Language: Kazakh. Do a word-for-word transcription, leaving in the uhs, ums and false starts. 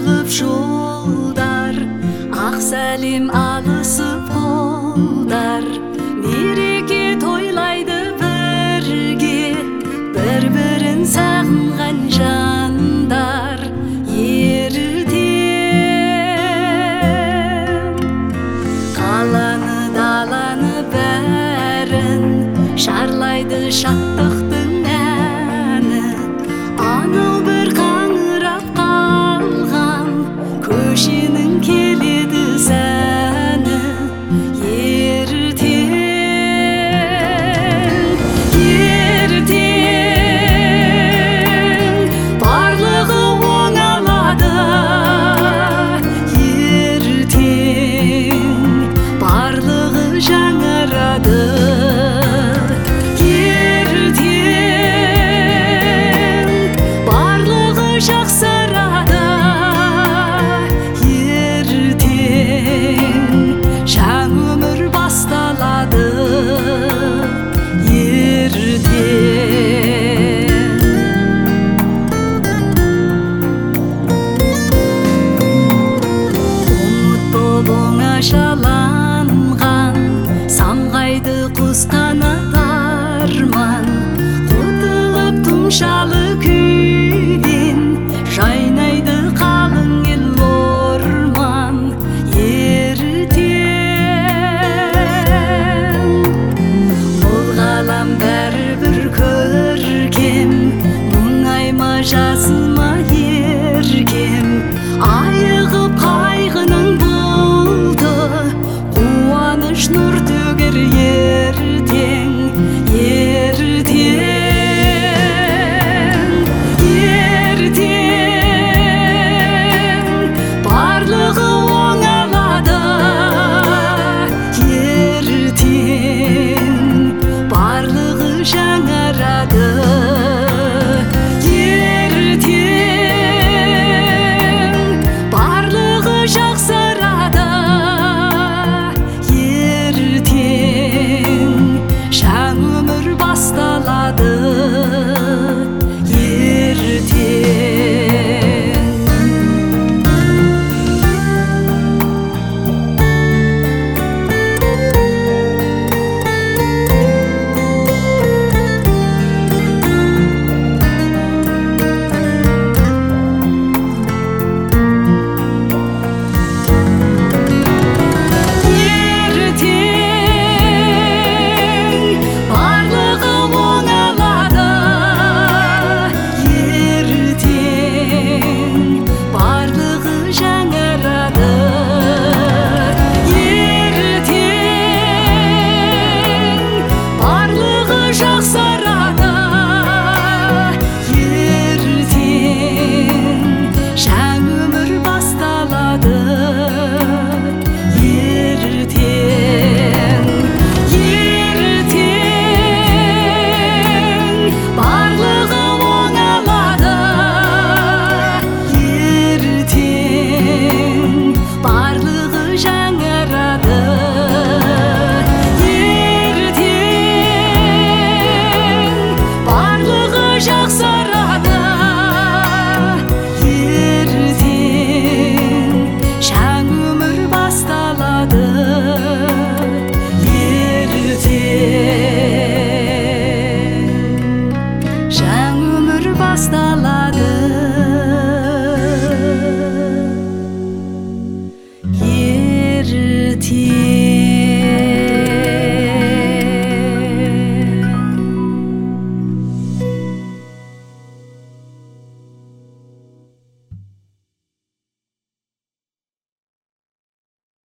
Ашылып жолдар, ақ сәлем алысып қолдар, мереке тойлайды бірге, бір-бірін сағынған жандар. Ертең қаланы даланы бәрін шарлайды шаттықтың әні. Анау бір қаңырап қалған көшенің келеді сәні. Ертең, ертең барлығы оңалады. Ертең барлығы жаңарады. Шаланған самғайды құс қанат арман, құтылып тұмшалы күйден жайнайды қалың ел орман. Ертең бұл ғалам бәрібір көркем, мұңайма жазылма еркем. Айығып қайғының қуаныш нұр төгер ертең. Ертең, ертең барлығы оңалады. Ертең барлығы жаңарады. Ертең барлығы жақсарады. Жаң өмір басталады. Жаң өмір басталады.